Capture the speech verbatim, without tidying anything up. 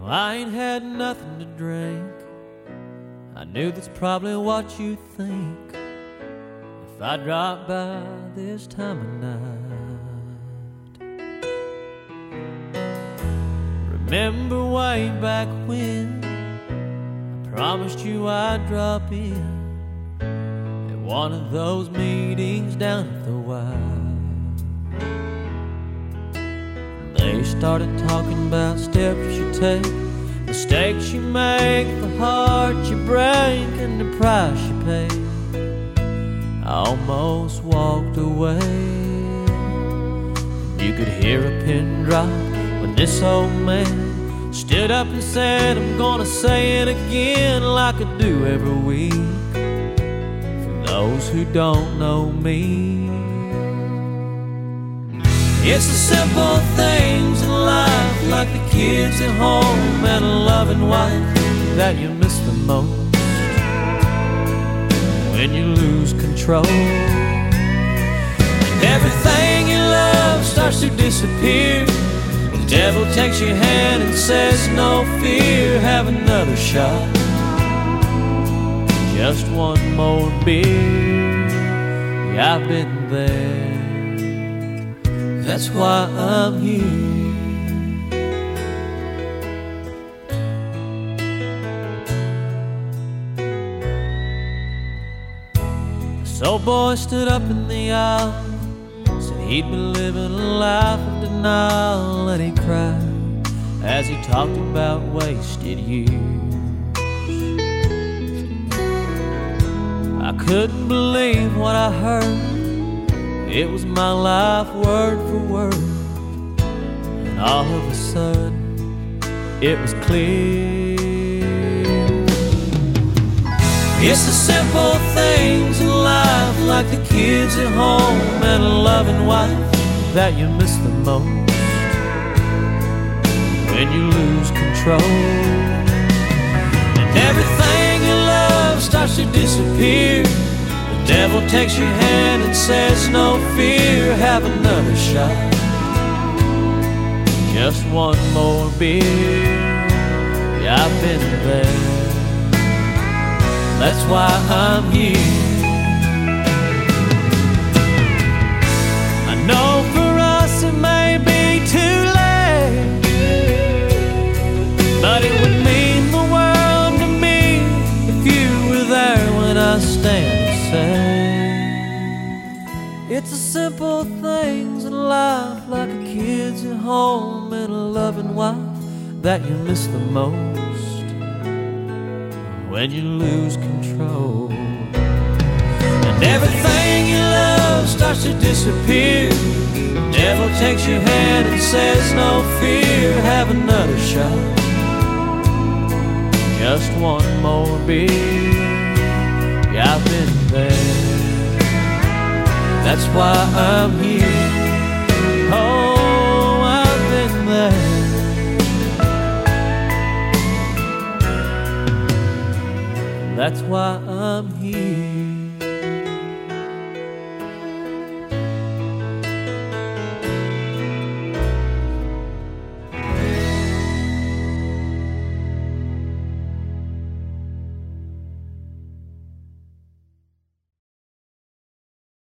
I ain't had nothing to drink. I knew that's probably what you think if I dropped by this time of night. Remember way back when I promised you I'd drop in at one of those meetings down at the Y. They started talking about steps you take, mistakes you make, the heart you break, and the price you pay. I almost walked away. You could hear a pin drop when this old man stood up and said, I'm gonna say it again like I do every week. For those who don't know me, it's the simple things in life, like the kids at home and a loving wife, that you miss the most when you lose control. And everything you love starts to disappear. The devil takes your hand and says, no fear, have another shot, just one more beer. Yeah, I've been there. That's why I'm here. This old boy stood up in the aisle, said he'd been living a life of denial, and he cried as he talked about wasted years. I couldn't believe what I heard. It was my life word for word, and all of a sudden it was clear. It's the simple things in life, like the kids at home and a loving wife, that you miss the most when you lose control. And everything you love starts to disappear. The devil takes your hand and says, no fear, have another shot, just one more beer. Yeah, I've been there. That's why I'm here. I know for us it may be too late, but it would mean the world to me if you were there when I stand. It's the simple things in life, like the kids at home and a loving wife, that you miss the most when you lose control. And everything you love starts to disappear. The devil takes your hand and says, no fear, have another shot, just one more beer. Yeah, I've been there. That's why I'm here. Oh, I've been there. That's why